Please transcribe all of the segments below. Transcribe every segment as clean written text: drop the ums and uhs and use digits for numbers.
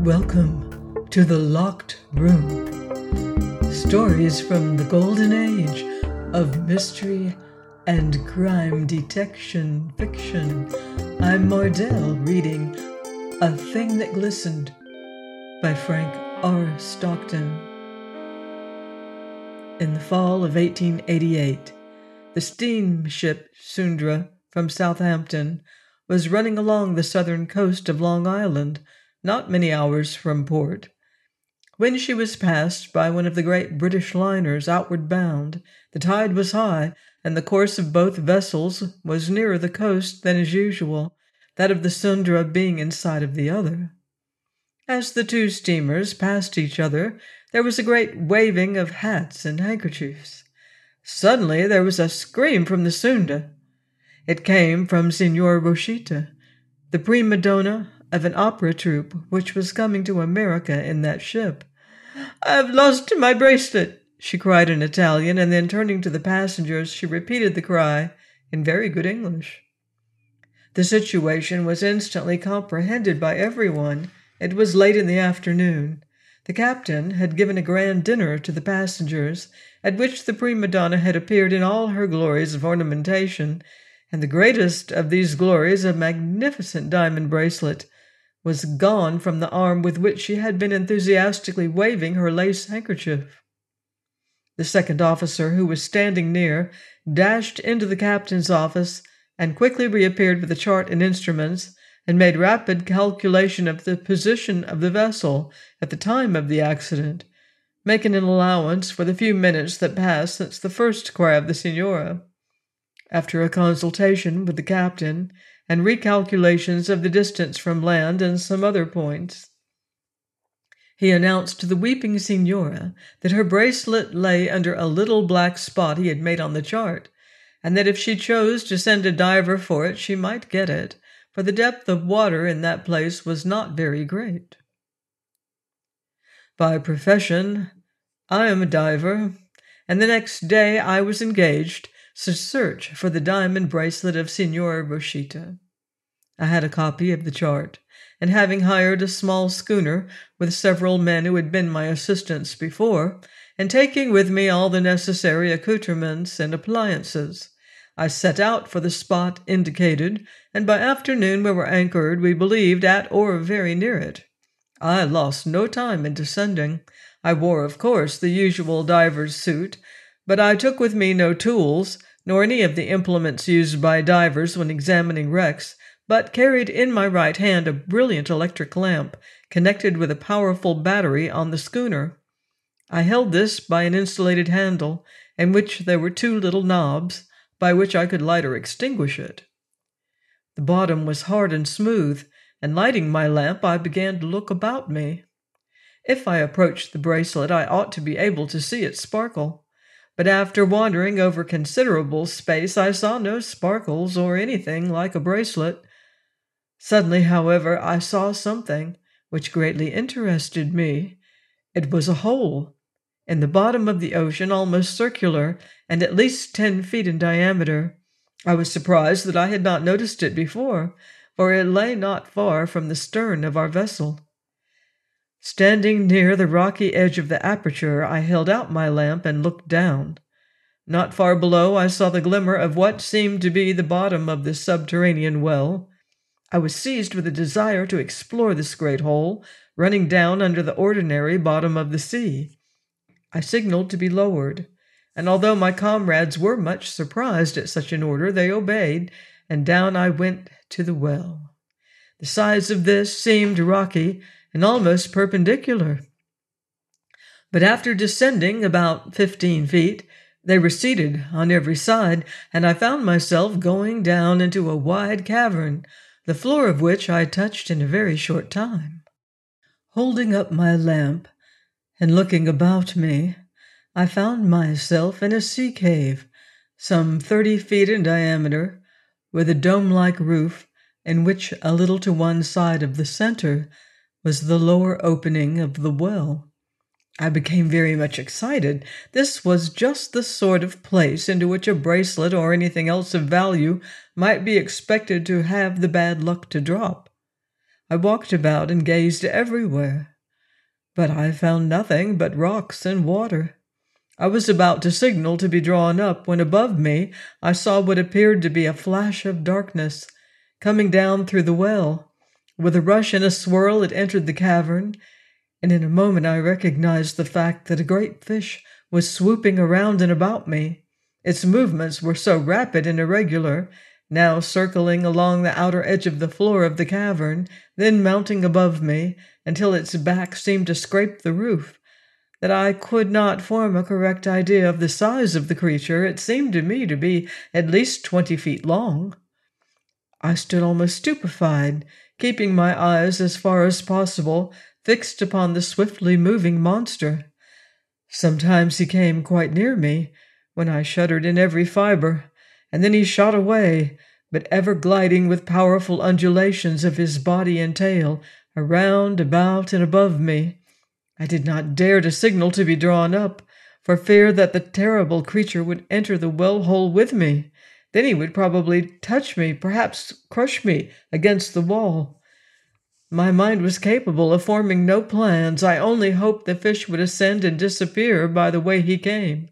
Welcome to The Locked Room. Stories from the golden age of mystery and crime detection fiction. I'm Mardell reading A Thing That Glistened by Frank R. Stockton. In the fall of 1888, the steamship Sundra from Southampton was running along the southern coast of Long Island, not many hours from port. When she was passed by one of the great British liners outward bound, the tide was high, and the course of both vessels was nearer the coast than is usual, that of the Sundra being in sight of the other. As the two steamers passed each other, there was a great waving of hats and handkerchiefs. Suddenly there was a scream from the Sundra. It came from Signora Rochita, the prima donna of an opera troupe which was coming to America in that ship. "I have lost my bracelet," she cried in Italian, and then turning to the passengers, she repeated the cry in very good English. The situation was instantly comprehended by everyone. It was late in the afternoon. The captain had given a grand dinner to the passengers, at which the prima donna had appeared in all her glories of ornamentation, and the greatest of these glories, a magnificent diamond bracelet, was gone from the arm with which she had been enthusiastically waving her lace handkerchief. The second officer, who was standing near, dashed into the captain's office and quickly reappeared with a chart and instruments, and made rapid calculation of the position of the vessel at the time of the accident, making an allowance for the few minutes that passed since the first cry of the Signora. After a consultation with the captain, and recalculations of the distance from land and some other points, he announced to the weeping Signora that her bracelet lay under a little black spot he had made on the chart, and that if she chose to send a diver for it, she might get it, for the depth of water in that place was not very great. By profession, I am a diver, and the next day I was engaged to search for the diamond bracelet of Signora Rochita. I had a copy of the chart, and having hired a small schooner with several men who had been my assistants before, and taking with me all the necessary accoutrements and appliances, I set out for the spot indicated, and by afternoon we were anchored, we believed, at or very near it. I lost no time in descending. I wore, of course, the usual diver's suit, but I took with me no tools, nor any of the implements used by divers when examining wrecks, but carried in my right hand a brilliant electric lamp connected with a powerful battery on the schooner. I held this by an insulated handle, in which there were two little knobs, by which I could light or extinguish it. The bottom was hard and smooth, and lighting my lamp, I began to look about me. If I approached the bracelet, I ought to be able to see it sparkle, but after wandering over considerable space, I saw no sparkles or anything like a bracelet. Suddenly, however, I saw something which greatly interested me. It was a hole in the bottom of the ocean, almost circular, and at least 10 feet in diameter. I was surprised that I had not noticed it before, for it lay not far from the stern of our vessel. Standing near the rocky edge of the aperture, I held out my lamp and looked down. Not far below, I saw the glimmer of what seemed to be the bottom of the subterranean well. I was seized with a desire to explore this great hole, running down under the ordinary bottom of the sea. I signaled to be lowered, and although my comrades were much surprised at such an order, they obeyed, and down I went to the well. The sides of this seemed rocky and almost perpendicular, but after descending about 15 feet, they receded on every side, and I found myself going down into a wide cavern, the floor of which I touched in a very short time. Holding up my lamp and looking about me, I found myself in a sea cave, some 30 feet in diameter, with a dome-like roof, in which a little to one side of the center was the lower opening of the well. I became very much excited. This was just the sort of place into which a bracelet or anything else of value might be expected to have the bad luck to drop. I walked about and gazed everywhere, but I found nothing but rocks and water. I was about to signal to be drawn up when above me I saw what appeared to be a flash of darkness coming down through the well. With a rush and a swirl it entered the cavern, and in a moment I recognized the fact that a great fish was swooping around and about me. Its movements were so rapid and irregular, now circling along the outer edge of the floor of the cavern, then mounting above me until its back seemed to scrape the roof, that I could not form a correct idea of the size of the creature. It seemed to me to be at least 20 feet long. I stood almost stupefied, keeping my eyes as far as possible fixed upon the swiftly moving monster. Sometimes he came quite near me, when I shuddered in every fiber, and then he shot away, but ever gliding with powerful undulations of his body and tail, around, about, and above me. I did not dare to signal to be drawn up, for fear that the terrible creature would enter the well-hole with me. Then he would probably touch me, perhaps crush me against the wall. My mind was capable of forming no plans. I only hoped the fish would ascend and disappear by the way he came.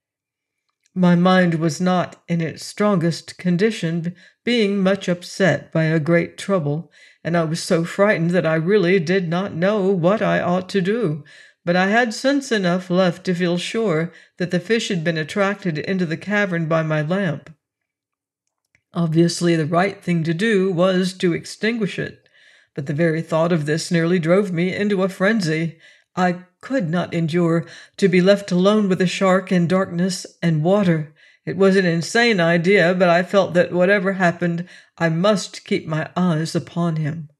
My mind was not in its strongest condition, being much upset by a great trouble, and I was so frightened that I really did not know what I ought to do. But I had sense enough left to feel sure that the fish had been attracted into the cavern by my lamp. Obviously, the right thing to do was to extinguish it, but the very thought of this nearly drove me into a frenzy. I could not endure to be left alone with a shark in darkness and water. It was an insane idea, but I felt that whatever happened, I must keep my eyes upon him.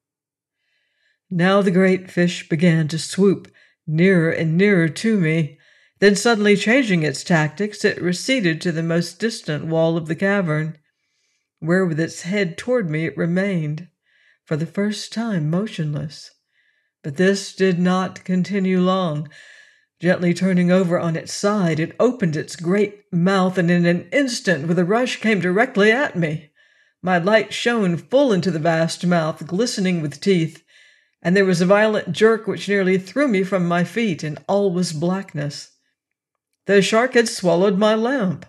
Now the great fish began to swoop nearer and nearer to me. Then suddenly changing its tactics, it receded to the most distant wall of the cavern, where with its head toward me it remained, for the first time motionless. But this did not continue long. Gently turning over on its side, it opened its great mouth and in an instant with a rush came directly at me. My light shone full into the vast mouth, glistening with teeth, and there was a violent jerk which nearly threw me from my feet, and all was blackness. The shark had swallowed my lamp.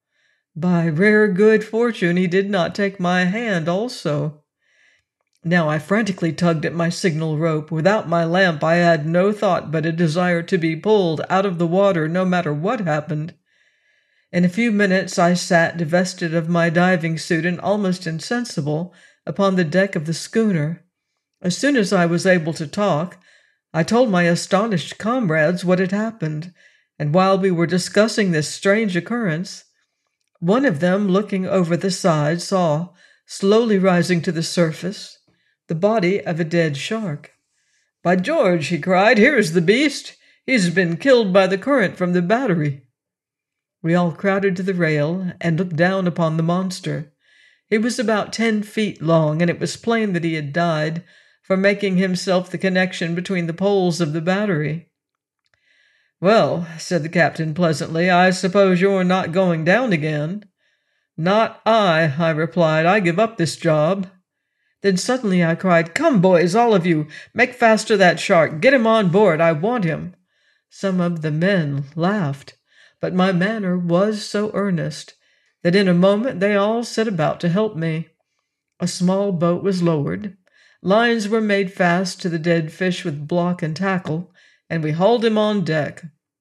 By rare good fortune, he did not take my hand also. Now I frantically tugged at my signal rope. Without my lamp, I had no thought but a desire to be pulled out of the water no matter what happened. In a few minutes I sat divested of my diving suit and almost insensible upon the deck of the schooner. As soon as I was able to talk, I told my astonished comrades what had happened, and while we were discussing this strange occurrence, one of them, looking over the side, saw, slowly rising to the surface, the body of a dead shark. "By George," he cried, "here's the beast! He's been killed by the current from the battery." We all crowded to the rail and looked down upon the monster. He was about 10 feet long, and it was plain that he had died from making himself the connection between the poles of the battery. "Well," said the captain pleasantly, "I suppose you're not going down again?" "Not I replied. "I give up this job." Then suddenly I cried, "Come, boys, all of you, make fast to that shark. Get him on board. I want him." Some of the men laughed, but my manner was so earnest that in a moment they all set about to help me. A small boat was lowered. Lines were made fast to the dead fish with block and tackle, and we hauled him on deck.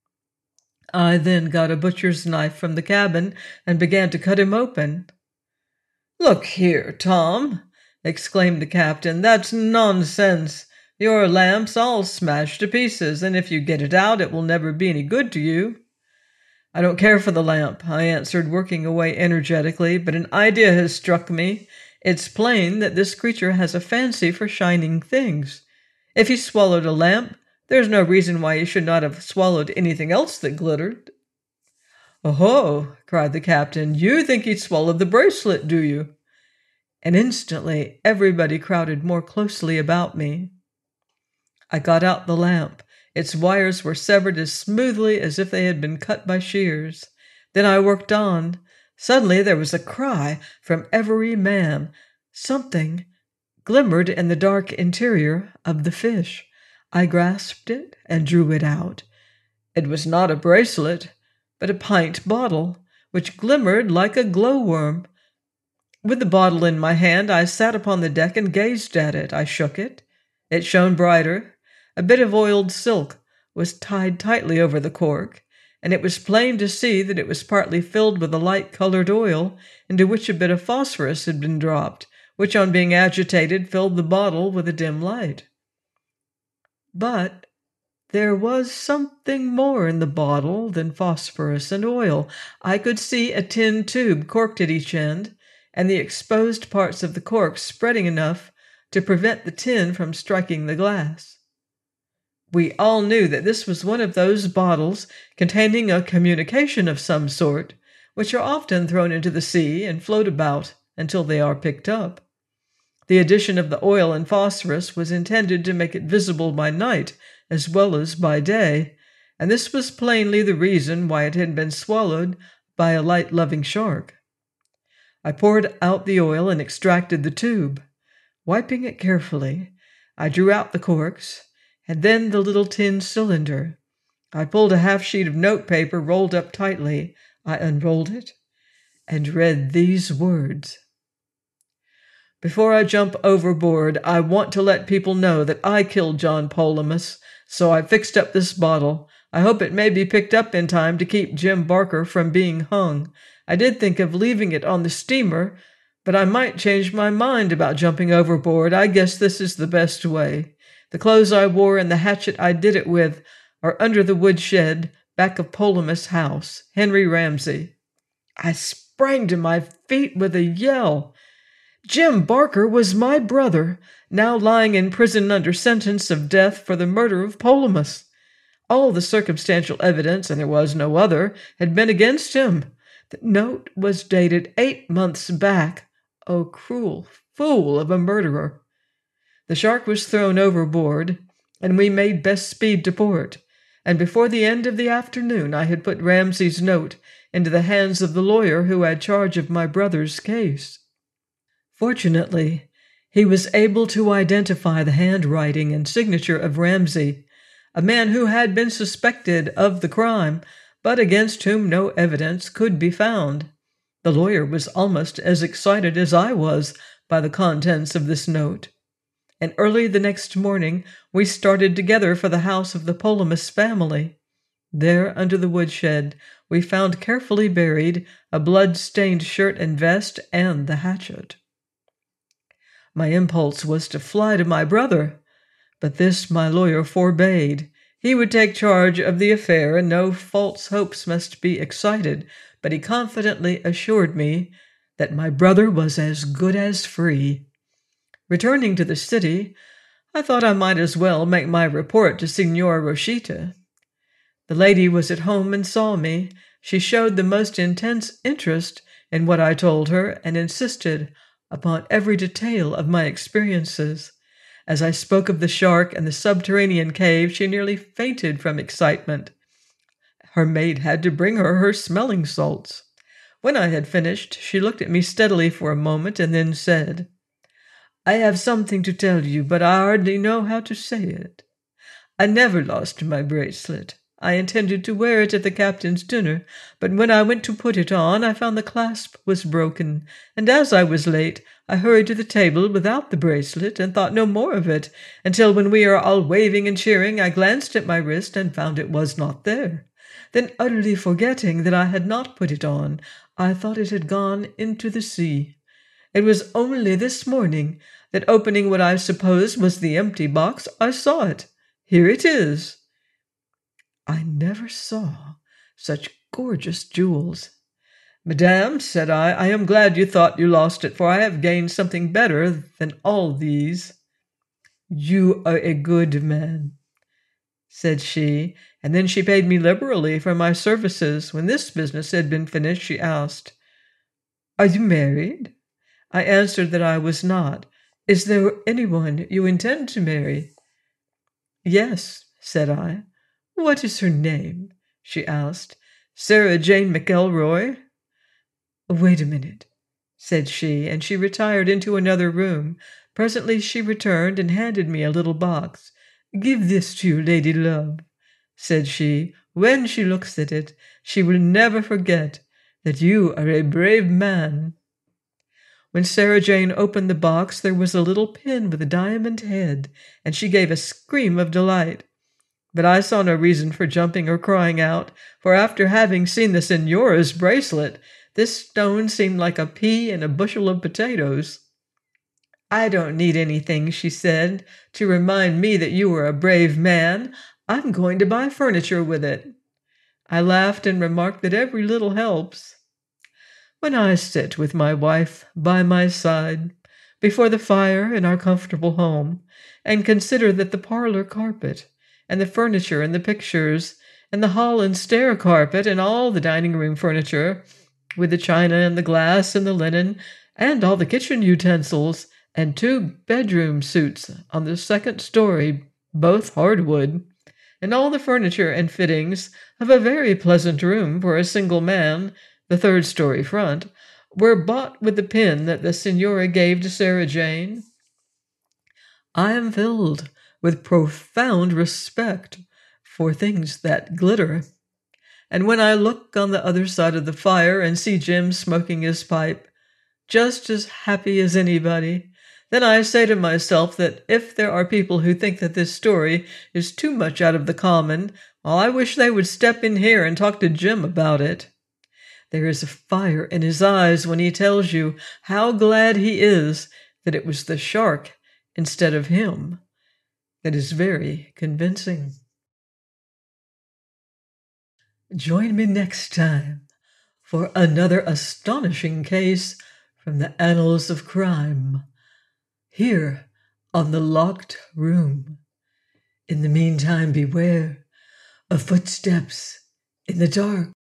I then got a butcher's knife from the cabin and began to cut him open. "Look here, Tom," exclaimed the captain, "that's nonsense. Your lamp's all smashed to pieces, and if you get it out, it will never be any good to you." "I don't care for the lamp," I answered, working away energetically, "but an idea has struck me. It's plain that this creature has a fancy for shining things. If he swallowed a lamp, there's no reason why he should not have swallowed anything else that glittered." "Oh!" cried the captain. "You think he swallowed the bracelet, do you?" And instantly everybody crowded more closely about me. I got out the lamp. Its wires were severed as smoothly as if they had been cut by shears. Then I worked on. Suddenly there was a cry from every man. Something glimmered in the dark interior of the fish. I grasped it and drew it out. It was not a bracelet, but a pint bottle, which glimmered like a glowworm. With the bottle in my hand, I sat upon the deck and gazed at it. I shook it. It shone brighter. A bit of oiled silk was tied tightly over the cork, and it was plain to see that it was partly filled with a light-colored oil, into which a bit of phosphorus had been dropped, which, on being agitated, filled the bottle with a dim light. But there was something more in the bottle than phosphorus and oil. I could see a tin tube corked at each end, and the exposed parts of the cork spreading enough to prevent the tin from striking the glass. We all knew that this was one of those bottles containing a communication of some sort, which are often thrown into the sea and float about until they are picked up. The addition of the oil and phosphorus was intended to make it visible by night as well as by day, and this was plainly the reason why it had been swallowed by a light-loving shark. I poured out the oil and extracted the tube. Wiping it carefully, I drew out the corks, and then the little tin cylinder. I pulled a half-sheet of notepaper rolled up tightly. I unrolled it and read these words: "Before I jump overboard, I want to let people know that I killed John Polomus, so I fixed up this bottle. I hope it may be picked up in time to keep Jim Barker from being hung. I did think of leaving it on the steamer, but I might change my mind about jumping overboard. I guess this is the best way. The clothes I wore and the hatchet I did it with are under the woodshed back of Polomus' house. Henry Ramsay." I sprang to my feet with a yell. Jim Barker was my brother, now lying in prison under sentence of death for the murder of Polomus. All the circumstantial evidence, and there was no other, had been against him. The note was dated 8 months back. Oh, cruel fool of a murderer! The shark was thrown overboard, and we made best speed to port, and before the end of the afternoon I had put Ramsay's note into the hands of the lawyer who had charge of my brother's case. Fortunately, he was able to identify the handwriting and signature of Ramsay, a man who had been suspected of the crime, but against whom no evidence could be found. The lawyer was almost as excited as I was by the contents of this note, and early the next morning we started together for the house of the Polomus family. There, under the woodshed, we found carefully buried a blood-stained shirt and vest and the hatchet. My impulse was to fly to my brother, but this my lawyer forbade. He would take charge of the affair, and no false hopes must be excited, but he confidently assured me that my brother was as good as free. Returning to the city, I thought I might as well make my report to Signora Rochita. The lady was at home and saw me. She showed the most intense interest in what I told her and insisted upon every detail of my experiences. As I spoke of the shark and the subterranean cave, she nearly fainted from excitement. Her maid had to bring her smelling salts. When I had finished, she looked at me steadily for a moment and then said, "I have something to tell you, but I hardly know how to say it. I never lost my bracelet. I intended to wear it at the captain's dinner, but when I went to put it on, I found the clasp was broken, and as I was late, I hurried to the table without the bracelet and thought no more of it, until when we are all waving and cheering, I glanced at my wrist and found it was not there. Then, utterly forgetting that I had not put it on, I thought it had gone into the sea. It was only this morning that, opening what I supposed was the empty box, I saw it. Here it is." I never saw such gorgeous jewels. "Madame," said I am glad you thought you lost it, for I have gained something better than all these." "You are a good man," said she, and then she paid me liberally for my services. When this business had been finished, she asked, "Are you married?" I answered that I was not. "Is there anyone you intend to marry?" "Yes," said I. "What is her name?" she asked. "Sarah Jane McElroy." "Wait a minute," said she, and she retired into another room. Presently she returned and handed me a little box. "Give this to your lady love," said she. "When she looks at it, she will never forget that you are a brave man." When Sarah Jane opened the box, there was a little pin with a diamond head, and she gave a scream of delight. But I saw no reason for jumping or crying out, for after having seen the Signora's bracelet, this stone seemed like a pea in a bushel of potatoes. "I don't need anything," she said, "to remind me that you are a brave man. I'm going to buy furniture with it." I laughed and remarked that every little helps. When I sit with my wife by my side, before the fire in our comfortable home, and consider that the parlor carpet, and the furniture and the pictures, and the hall and stair carpet, and all the dining room furniture, with the china and the glass and the linen, and all the kitchen utensils, and 2 bedroom suits on the 2nd story, both hardwood, and all the furniture and fittings of a very pleasant room for a single man, the 3rd story front, were bought with the pin that the Signora gave to Sarah Jane, I am filled with profound respect for things that glitter. And when I look on the other side of the fire and see Jim smoking his pipe, just as happy as anybody, then I say to myself that if there are people who think that this story is too much out of the common, well, I wish they would step in here and talk to Jim about it. There is a fire in his eyes when he tells you how glad he is that it was the shark instead of him. That is very convincing. Join me next time for another astonishing case from the annals of crime, here on The Locked Room. In the meantime, beware of footsteps in the dark.